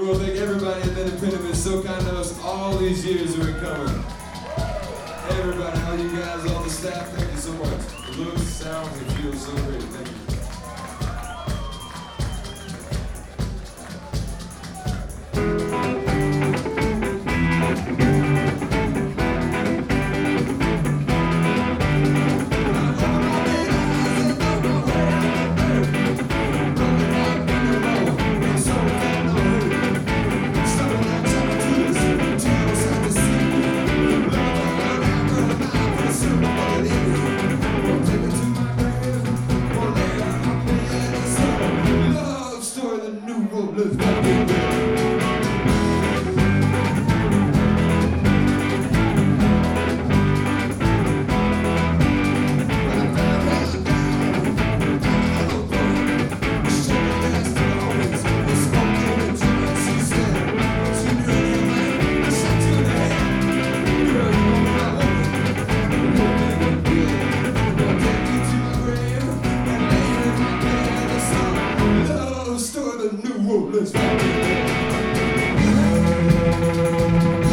We want to thank everybody at the Independent so kind to us all these years we've been coming. Everybody, all you guys, all the staff, thank you so much. It looks, sounds, and feels so great. Thank you. Let's go. Let's go.